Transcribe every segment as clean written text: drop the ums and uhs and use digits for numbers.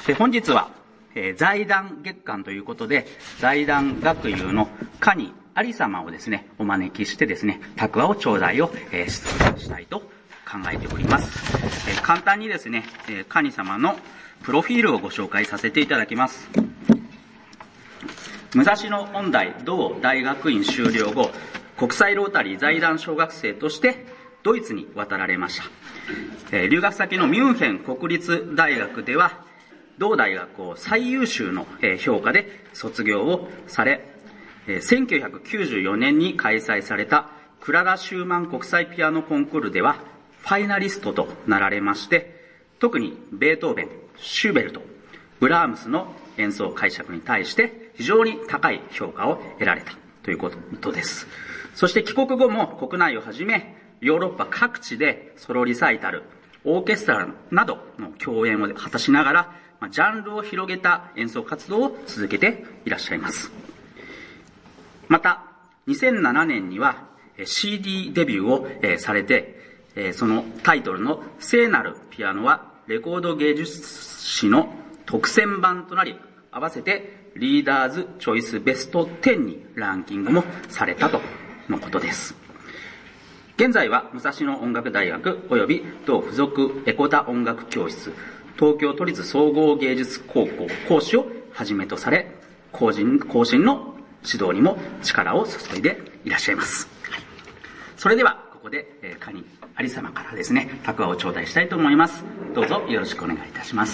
本日は、財団月間ということで、財団学友の蟹有様をですね、お招きしてですね、拓話を頂戴を、したいと考えております。簡単にですね、蟹様のプロフィールをご紹介させていただきます。武蔵野音大同大学院修了後、国際ロータリー財団小学生としてドイツに渡られました。留学先のミュンヘン国立大学では、同大学を最優秀の評価で卒業をされ、1994年に開催されたクララ・シューマン国際ピアノコンクールではファイナリストとなられまして、特にベートーベン、シューベルト、ブラームスの演奏解釈に対して非常に高い評価を得られたということです。そして帰国後も国内をはじめヨーロッパ各地でソロリサイタル、オーケストラなどの共演を果たしながら、ジャンルを広げた演奏活動を続けていらっしゃいます。また、2007年には CD デビューをされて、そのタイトルの聖なるピアノはレコード芸術誌の特選版となり、合わせてリーダーズチョイスベスト10にランキングもされたとのことです。現在は武蔵野音楽大学及び同附属エコダ音楽教室、東京都立総合芸術高校講師をはじめとされ、後進の指導にも力を注いでいらっしゃいます。それではここで蟹有様からですね、拓話を頂戴したいと思います。どうぞよろしくお願いいたします。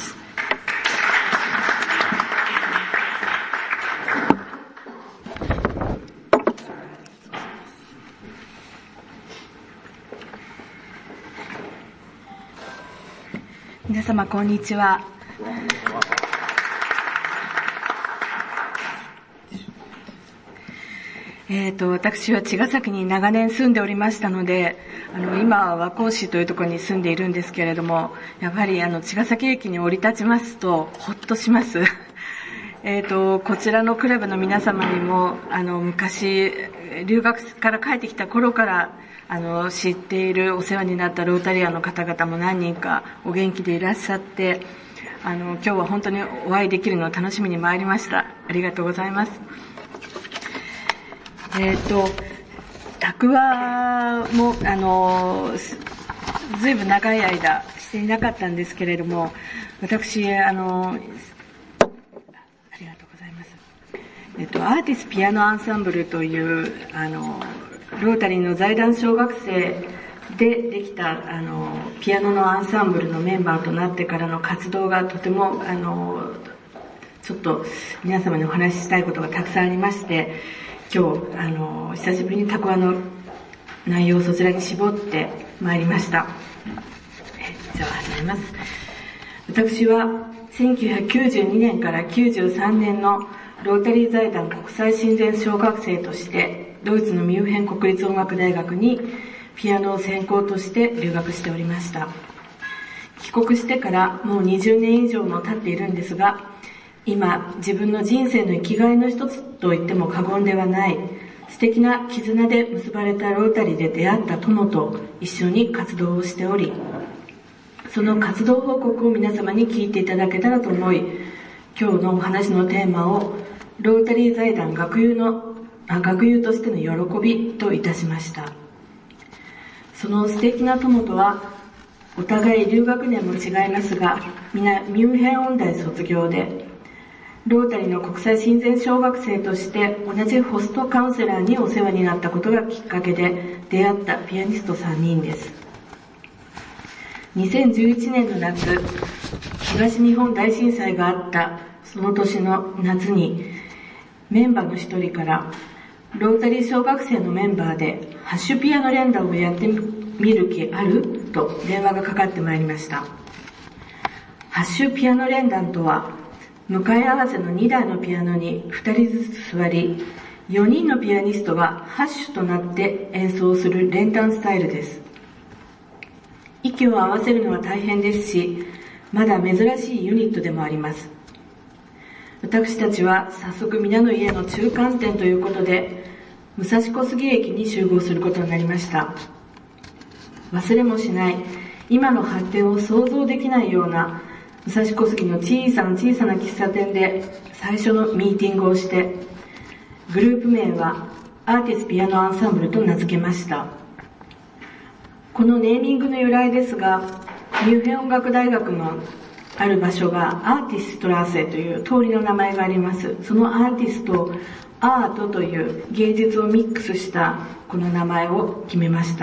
皆様こんにちは。私は茅ヶ崎に長年住んでおりましたので、今は和光市というところに住んでいるんですけれども、やはり茅ヶ崎駅に降り立ちますとほっとします。こちらのクラブの皆様にも昔留学から帰ってきた頃から知っている、お世話になったロータリアンの方々も何人かお元気でいらっしゃって、今日は本当にお会いできるのを楽しみに参りました。ありがとうございます。拓話もずいぶん長い間していなかったんですけれども、私ありがとうございます。アーティスピアノアンサンブルというロータリーの財団小学生でできたピアノのアンサンブルのメンバーとなってからの活動がとてもちょっと皆様にお話ししたいことがたくさんありまして、今日久しぶりに拓話の内容をそちらに絞ってまいりました。じゃあ始めます。私は1992年から93年のロータリー財団国際親善小学生としてドイツのミュンヘン国立音楽大学にピアノを専攻として留学しておりました。帰国してからもう20年以上も経っているんですが、今自分の人生の生きがいの一つと言っても過言ではない素敵な絆で結ばれたロータリーで出会った友と一緒に活動をしており、その活動報告を皆様に聞いていただけたらと思い、今日のお話のテーマをロータリー財団学友としての喜びといたしました。その素敵な友とはお互い留学年も違いますが、皆ミュンヘン音大卒業で、ロータリーの国際親善小学生として同じホストカウンセラーにお世話になったことがきっかけで出会ったピアニスト3人です。2011年の夏、東日本大震災があったその年の夏に、メンバーの一人からロータリー小学生のメンバーでハッシュピアノ連弾をやってみる気ある？と電話がかかってまいりました。ハッシュピアノ連弾とは、向かい合わせの2台のピアノに2人ずつ座り、4人のピアニストがハッシュとなって演奏する連弾スタイルです。息を合わせるのは大変ですし、まだ珍しいユニットでもあります。私たちは早速皆の家の中間点ということで、武蔵小杉駅に集合することになりました。忘れもしない、今の発展を想像できないような武蔵小杉の小さな喫茶店で最初のミーティングをして、グループ名はアーティスピアノアンサンブルと名付けました。このネーミングの由来ですが、ミュンヘン音楽大学のある場所がアーティストラーセという通りの名前があります。そのアーティスト、アートという芸術をミックスしたこの名前を決めました。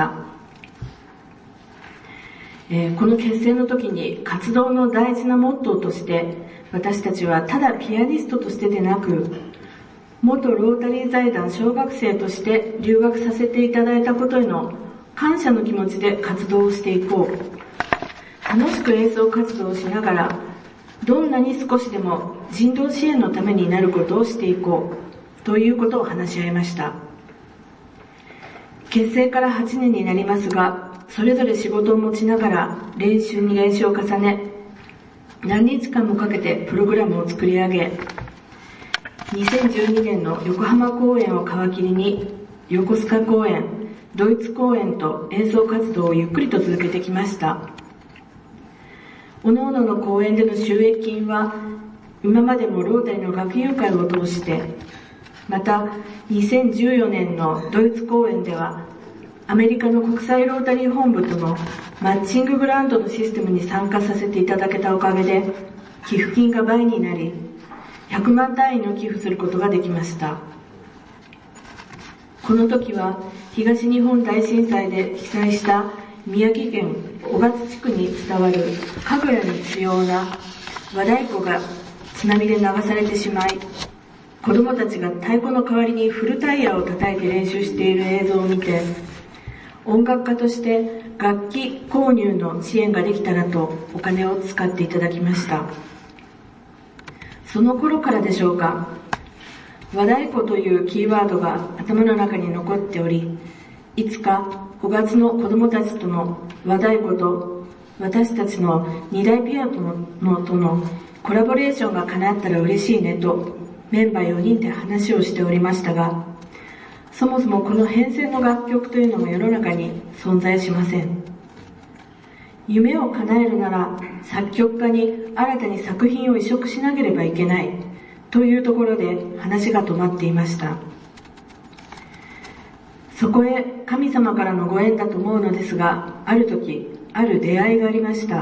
この結成の時に活動の大事なモットーとして、私たちはただピアニストとしてでなく、元ロータリー財団小学生として留学させていただいたことへの感謝の気持ちで活動をしていこう。楽しく演奏活動をしながら、どんなに少しでも人道支援のためになることをしていこうということを話し合いました。結成から8年になりますが、それぞれ仕事を持ちながら練習に練習を重ね、何日間もかけてプログラムを作り上げ、2012年の横浜公演を皮切りに横須賀公演、ドイツ公演と演奏活動をゆっくりと続けてきました。各々の公演での収益金は今までもロータリーの学友会を通して、また2014年のドイツ公演ではアメリカの国際ロータリー本部とのマッチンググラントのシステムに参加させていただけたおかげで、寄付金が倍になり、100万単位の寄付することができました。この時は東日本大震災で被災した宮城県雄勝地区に伝わる神楽に必要な和太鼓が津波で流されてしまい、子供たちが太鼓の代わりにフルタイヤを叩いて練習している映像を見て、音楽家として楽器購入の支援ができたらとお金を使っていただきました。その頃からでしょうか、和太鼓というキーワードが頭の中に残っており、いつか雄勝の子供たちとの和太鼓と私たちの2台ピアノとのコラボレーションが叶ったら嬉しいねとメンバー4人で話をしておりましたが、そもそもこの編成の楽曲というのが世の中に存在しません。夢を叶えるなら作曲家に新たに作品を移植しなければいけないというところで話が止まっていました。そこへ神様からのご縁だと思うのですが、ある時ある出会いがありました。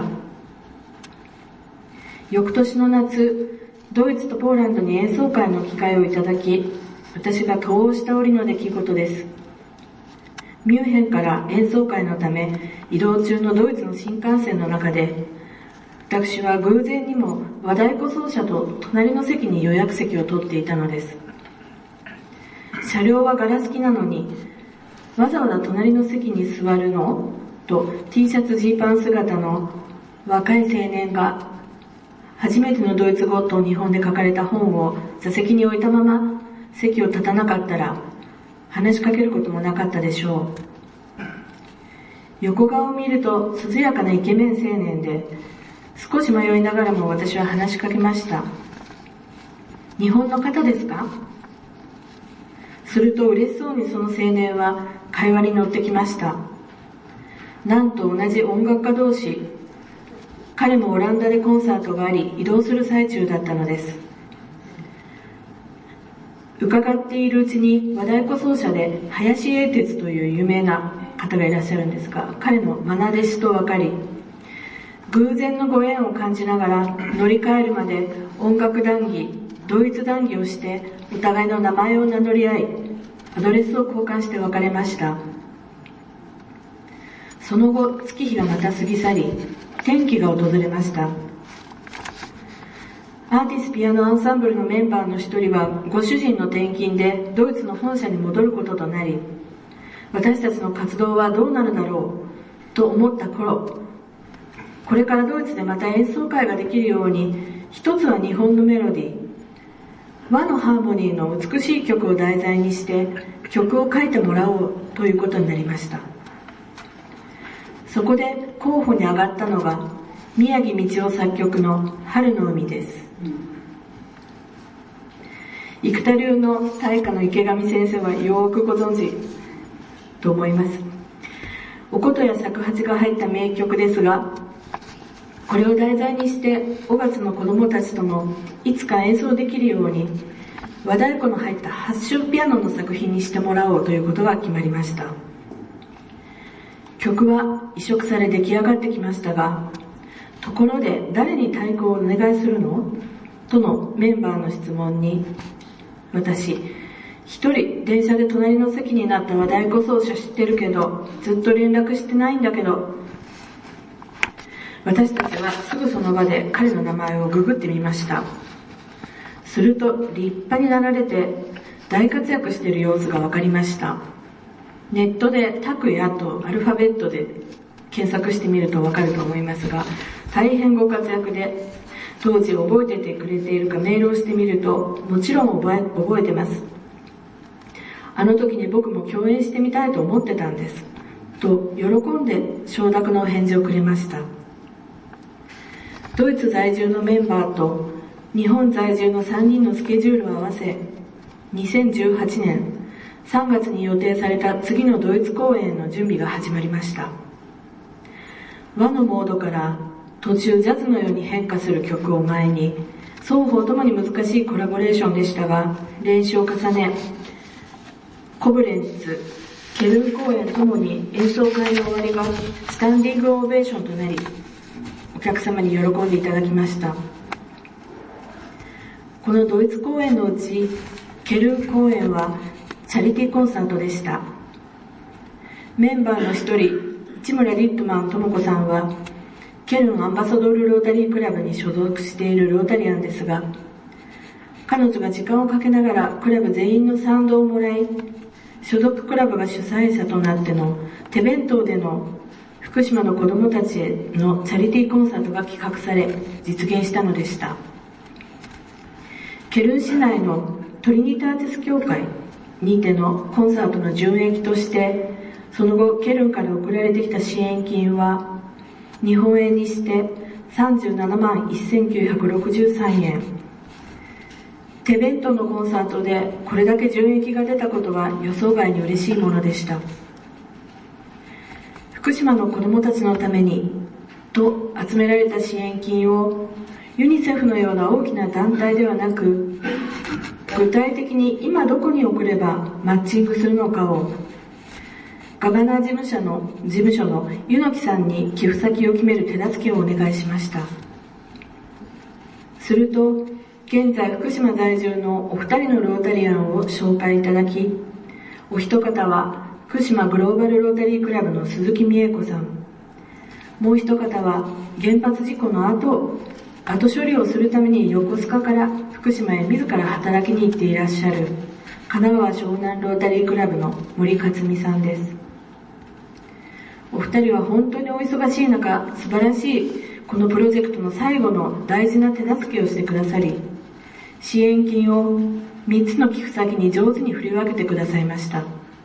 翌年の夏、ドイツとポーランドに演奏会の機会をいただき、私が呼応した折の出来事です。ミュンヘンから演奏会のため移動中のドイツの新幹線の中で、私は偶然にも和太鼓奏者と隣の席に予約席を取っていたのです。車両はガラス機なのに、わざわざ隣の席に座るのと T シャツジーパン姿の若い青年が、初めてのドイツ語と日本で書かれた本を座席に置いたまま席を立たなかったら話しかけることもなかったでしょう。横顔を見ると涼やかなイケメン青年で、少し迷いながらも私は話しかけました。日本の方ですか？すると嬉しそうにその青年は会話に乗ってきました。なんと同じ音楽家同士、彼もオランダでコンサートがあり移動する最中だったのです。伺っているうちに和太鼓奏者で林英哲という有名な方がいらっしゃるんですが、彼の愛弟子と分かり、偶然のご縁を感じながら乗り換えるまで音楽談義、ドイツ談義をしてお互いの名前を名乗り合い、アドレスを交換して別れました。その後、月日がまた過ぎ去り、転機が訪れました。アーティスピアノアンサンブルのメンバーの一人はご主人の転勤でドイツの本社に戻ることとなり、私たちの活動はどうなるだろうと思った頃、これからドイツでまた演奏会ができるように、一つは日本のメロディー、和のハーモニーの美しい曲を題材にして曲を書いてもらおうということになりました。そこで候補に上がったのが宮城道夫作曲の春の海です。生田流の大家の池上先生はよくご存知と思います。お琴や尺八が入った名曲ですが、 これを題材にして5月の子供たちともいつか演奏できるように和太鼓の入った8弦ピアノの作品にしてもらおうということが決まりました。曲は移植され出来上がってきましたが、ところで誰に太鼓をお願いするのとのメンバーの質問に、私一人電車で隣の席になった和太鼓奏者知ってるけどずっと連絡してないんだけど、私たちはすぐその場で彼の名前をググってみました。すると立派になられて大活躍している様子が分かりました。ネットで拓也とアルファベットで検索してみると分かると思いますが、大変ご活躍で、当時覚えててくれているかメールをしてみると、もちろん覚えてます。あの時に僕も共演してみたいと思ってたんですと喜んで承諾のお返事をくれました。ドイツ在住のメンバーと日本在住の3人のスケジュールを合わせ、2018年3月に予定された次のドイツ公演の準備が始まりました。和のモードから途中ジャズのように変化する曲を前に、双方ともに難しいコラボレーションでしたが、練習を重ね、コブレンツ、ケルン公演ともに演奏会の終わりがスタンディングオベーションとなり、お客様に喜んでいただきました。このドイツ公演のうち、ケルン公演はチャリティーコンサートでした。メンバーの一人、市村リットマン智子さんは、ケルンアンバサドールロータリークラブに所属しているロータリアンですが、彼女が時間をかけながらクラブ全員の賛同をもらい、所属クラブが主催者となっての手弁当での福島の子どもたちへのチャリティーコンサートが企画され実現したのでした。ケルン市内のトリニターティス教会にてのコンサートの順益として、その後ケルンから送られてきた支援金は日本円にして37万1963円。手弁当のコンサートでこれだけ順益が出たことは予想外に嬉しいものでした。福島の子どもたちのためにと集められた支援金をユニセフのような大きな団体ではなく、具体的に今どこに送ればマッチングするのかをガバナー事務所の柚木さんに寄付先を決める手助けをお願いしました。すると現在福島在住のお二人のロータリアンを紹介いただき、お一方は福島グローバルロータリークラブの鈴木美恵子さん、もう一方は原発事故の後処理をするために横須賀から福島へ自ら働きに行っていらっしゃる神奈川湘南ロータリークラブの森克美さんです。お二人は本当にお忙しい中、素晴らしいこのプロジェクトの最後の大事な手助けをしてくださり、支援金を3つの寄付先に上手に振り分けてくださいました。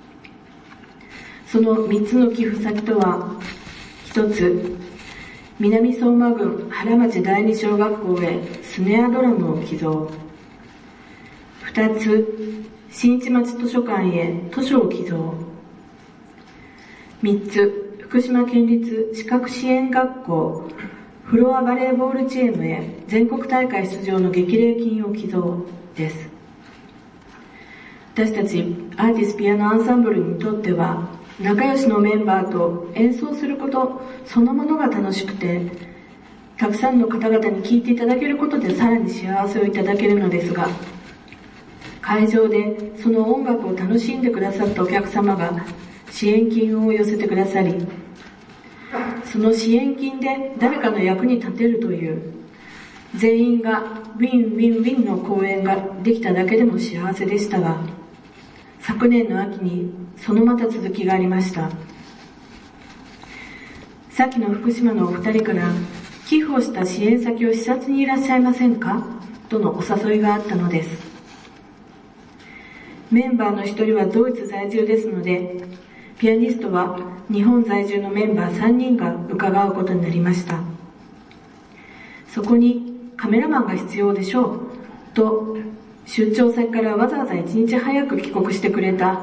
その3つの寄付先とは、1つ、南相馬郡原町第二小学校へスネアドラムを寄贈。2つ、新市町図書館へ図書を寄贈。3つ、福島県立視覚支援学校フロアバレーボールチームへ全国大会出場の激励金を寄贈です。私たちアーティスピアノアンサンブルにとっては、仲良しのメンバーと演奏することそのものが楽しくて、たくさんの方々に聴いていただけることでさらに幸せをいただけるのですが、会場でその音楽を楽しんでくださったお客様が支援金を寄せてくださり、その支援金で誰かの役に立てるという、全員がウィンウィンウィンの公演ができただけでも幸せでしたが、昨年の秋にそのまた続きがありました。先の福島のお二人から寄付をした支援先を視察にいらっしゃいませんかとのお誘いがあったのです。メンバーの一人はドイツ在住ですので、ピアニストは日本在住のメンバー3人が伺うことになりました。そこにカメラマンが必要でしょうと出張先からわざわざ1日早く帰国してくれた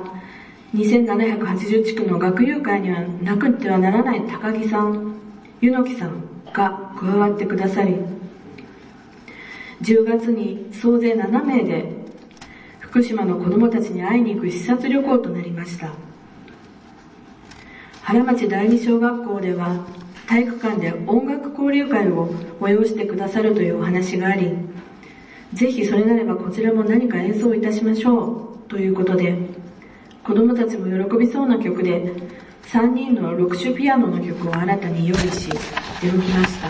2780地区の学友会にはなくてはならない高木さん、柚木さん、 が加わってくださり、10月に総勢7名で福島の子どもたちに会いに行く視察旅行となりました。原町第二小学校では体育館で音楽交流会を催してくださるというお話があり、ぜひそれなればこちらも何か演奏いたしましょうということで、子どもたちも喜びそうな曲で3人の6種ピアノの曲を新たに用意し出向きました。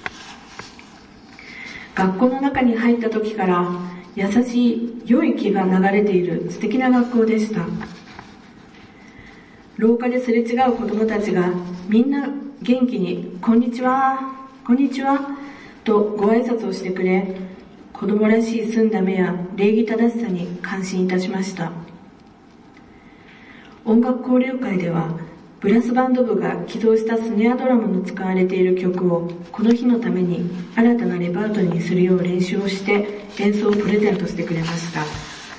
学校の中に入った時から優しい良い気が流れている素敵な学校でした。廊下ですれ違う子どもたちがみんな元気にこんにちは、こんにちはとご挨拶をしてくれ、子どもらしい澄んだ目や礼儀正しさに感心いたしました。音楽交流会ではブラスバンド部が寄贈したスネアドラムの使われている曲をこの日のために新たなレパートリーにするよう練習をして演奏をプレゼントしてくれました。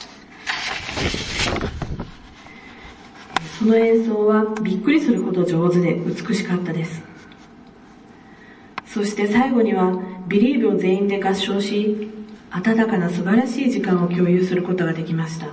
その演奏はびっくりするほど上手で美しかったです。そして最後にはビリーブを全員で合唱し、温かな素晴らしい時間を共有することができました。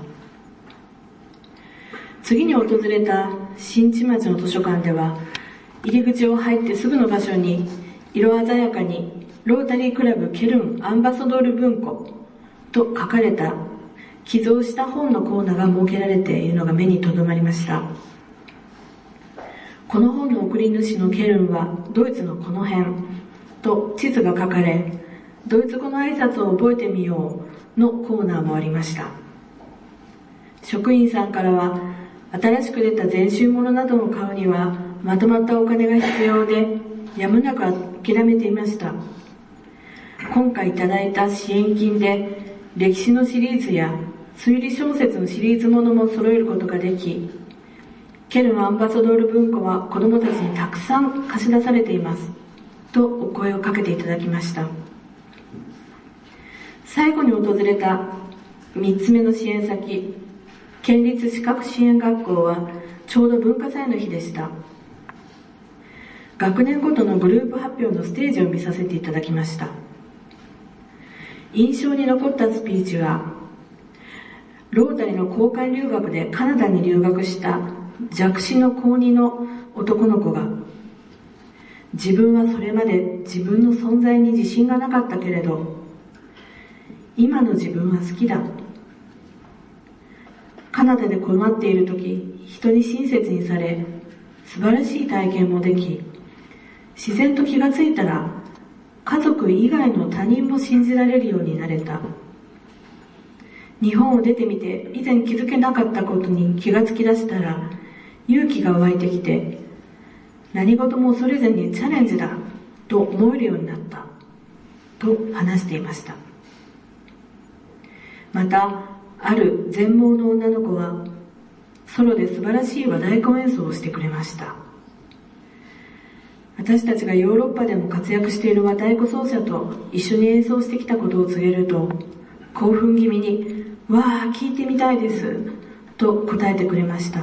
次に訪れた新地町の図書館では、入り口を入ってすぐの場所に色鮮やかにロータリークラブケルンアンバサドール文庫と書かれた寄贈した本のコーナーが設けられているのが目に留まりました。この本の送り主のケルンはドイツのこの辺と地図が書かれ、ドイツ語の挨拶を覚えてみようのコーナーもありました。職員さんからは、新しく出た全集物などを買うにはまとまったお金が必要で、やむなく諦めていました。今回いただいた支援金で歴史のシリーズや推理小説のシリーズものも揃えることができ、ケルンアンバサドール文庫は子どもたちにたくさん貸し出されていますとお声をかけていただきました。最後に訪れた3つ目の支援先、県立視覚支援学校はちょうど文化祭の日でした。学年ごとのグループ発表のステージを見させていただきました。印象に残ったスピーチは、ロータリの交換留学でカナダに留学した弱視の高2の男の子が、自分はそれまで自分の存在に自信がなかったけれど、今の自分は好きだ。カナダで困っている時、人に親切にされ、素晴らしい体験もでき、自然と気がついたら、家族以外の他人も信じられるようになれた。日本を出てみて、以前気づけなかったことに気がつき出したら、勇気が湧いてきて、何事も恐れずにチャレンジだと思えるようになったと話していました。また、ある全盲の女の子はソロで素晴らしい和太鼓演奏をしてくれました。私たちがヨーロッパでも活躍している和太鼓奏者と一緒に演奏してきたことを告げると、興奮気味に「わあ、聞いてみたいです」と答えてくれました。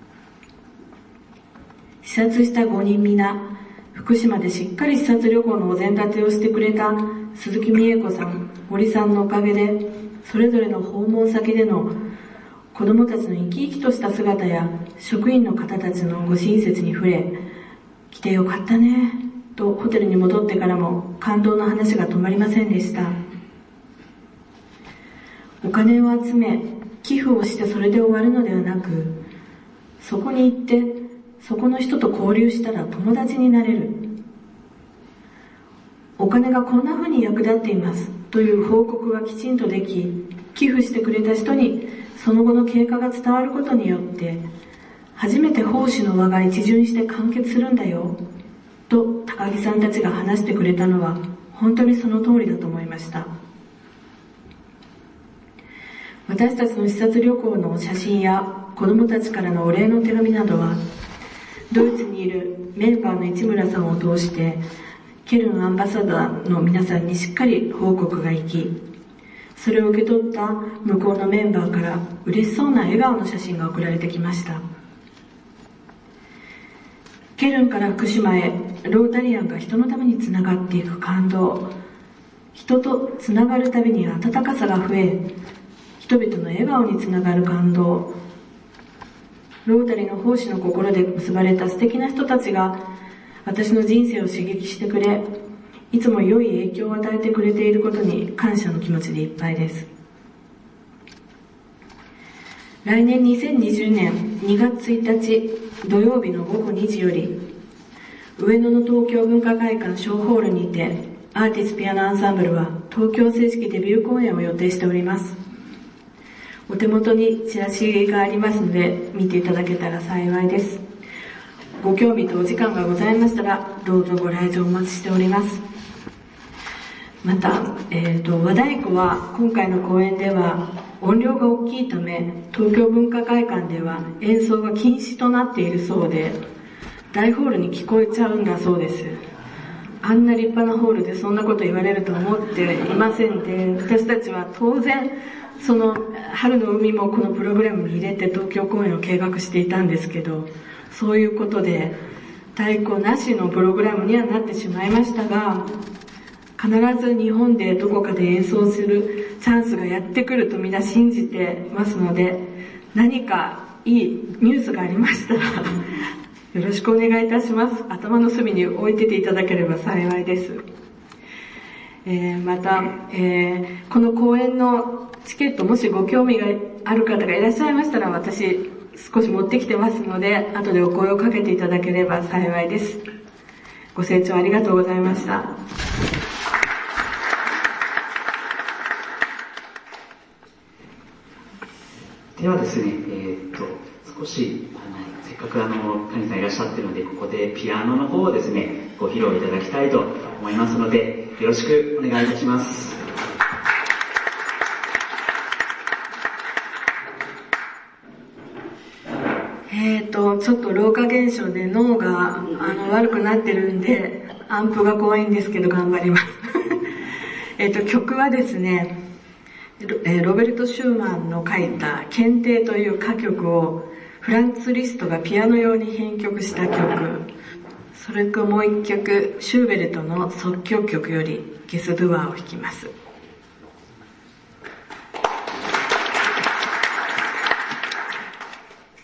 視察した5人皆、福島でしっかり視察旅行のお膳立てをしてくれた鈴木美恵子さん、森さんのおかげで、それぞれの訪問先での子どもたちの生き生きとした姿や職員の方たちのご親切に触れ、来てよかったねとホテルに戻ってからも感動の話が止まりませんでした。お金を集め寄付をしてそれで終わるのではなく、そこに行ってそこの人と交流したら友達になれる。お金がこんな風に役立っていますという報告がきちんとでき、寄付してくれた人にその後の経過が伝わることによって初めて奉仕の輪が一巡して完結するんだよと高木さんたちが話してくれたのは本当にその通りだと思いました。私たちの視察旅行の写真や子どもたちからのお礼の手紙などは、ドイツにいるメンバーの市村さんを通してケルンアンバサダーの皆さんにしっかり報告が行き、それを受け取った向こうのメンバーから嬉しそうな笑顔の写真が送られてきました。 ケルンから福島へロータリアンが人のためにつながっていく感動、人とつながるたびに温かさが増え、人々の笑顔につながる感動、ロータリーの奉仕の心で結ばれた素敵な人たちが私の人生を刺激してくれ、いつも良い影響を与えてくれていることに感謝の気持ちでいっぱいです。来年2020年2月1日土曜日の午後2時より、上野の東京文化会館小ホールにてアーティスピアノアンサンブルは東京正式デビュー公演を予定しております。お手元にチラシがありますので見ていただけたら幸いです。ご興味とお時間がございましたらどうぞご来場お待ちしております。また、和太鼓は今回の公演では音量が大きいため東京文化会館では演奏が禁止となっているそうで、大ホールに聞こえちゃうんだそうです。あんな立派なホールでそんなこと言われると思っていませんで、私たちは当然その春の海もこのプログラムに入れて東京公演を計画していたんですけど、そういうことで太鼓なしのプログラムにはなってしまいましたが、必ず日本でどこかで演奏するチャンスがやってくるとみんな信じてますので、何かいいニュースがありましたらよろしくお願いいたします。頭の隅に置いてていただければ幸いです。また、この公演のチケットもしご興味がある方がいらっしゃいましたら、私少し持ってきてますので、後でお声をかけていただければ幸いです。ご清聴ありがとうございました。 ではですね、少しせっかく谷さんいらっしゃってるので、ここでピアノの方をですねご披露いただきたいと思いますので、よろしくお願いいたします。 ちょっと老化現象で脳が悪くなってるんでアンプが怖いんですけど頑張ります曲はですね、ロベルト・シューマンの書いた検定という歌曲をフランツ・リストがピアノ用に編曲した曲、それともう一曲シューベルトの即興曲よりゲス・ドゥアーを弾きます。